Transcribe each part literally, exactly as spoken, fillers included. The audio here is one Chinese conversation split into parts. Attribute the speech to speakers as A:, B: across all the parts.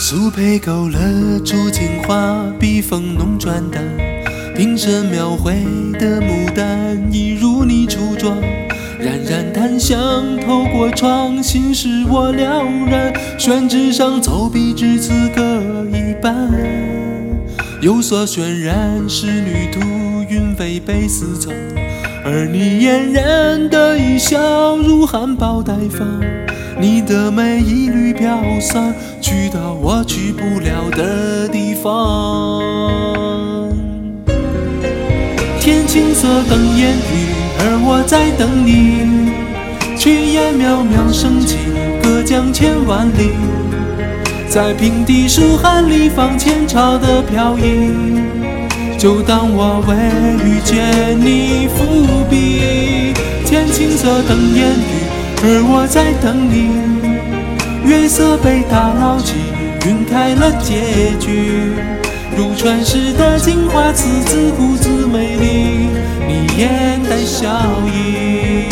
A: 苏培勾勒出情画，笔锋浓转淡，平生描绘的牡丹，一如你初妆。冉冉檀香透过窗，心事我了然。宣纸上走笔至此各一半，有所渲染是旅途云飞被丝绸，而你嫣然的一笑如含苞待放。你的美一缕飘散，去到我去不了的地方。天青色等烟雨，而我在等你。炊烟渺渺升起，隔江千万里。在平地书汉里放前朝的飘逸，就当我为遇见你伏笔。天青色等烟雨，而我在等你。月色被打捞起，晕开了结局。如传世的精华，字字故字美丽，你眼带笑意。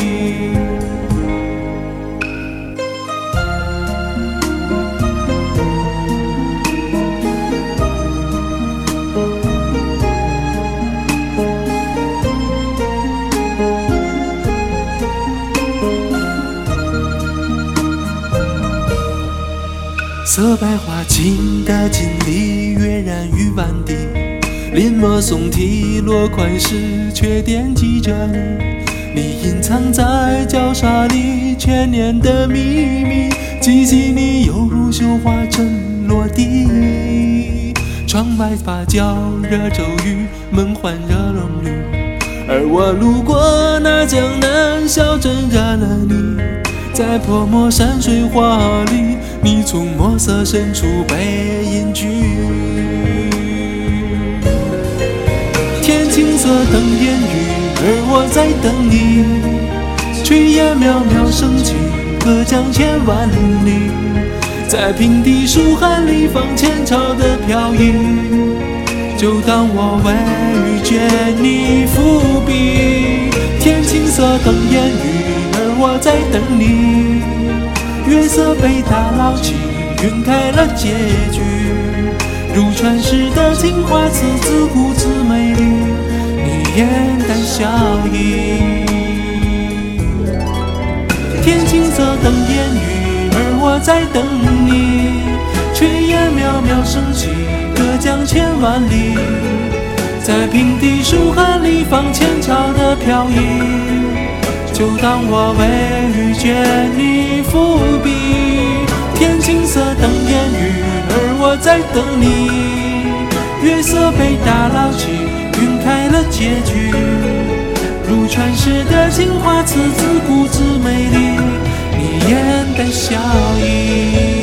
A: 色白花青的锦鲤跃然于万地，临摹宋体落款时，却惦记着你。你隐藏在绞杀里千年的秘密，记起你犹如绣花针落地。窗外芭蕉惹骤雨，门环惹冷绿，而我路过那江南小镇惹了你。在泼墨山水画里，你从墨色深处被隐居。天青色等烟雨，而我在等你。炊烟渺渺升起，隔江千万里。在平地书汉里放前朝的飘逸，就当我为遇见你伏笔。天青色等烟雨，而我在等你。月色被打捞起，晕开了结局。如传世的精华，字字故字美丽，你眼带笑意。天青色等烟雨，而我在等你。炊烟渺渺升起，隔江千万里。在平地书汉里放前朝的飘逸，就当我为遇见你伏笔。天青色等烟雨，而我在等你。月色被打捞起，晕开了结局。如传世的精华，字字故字美丽，你眼带笑意。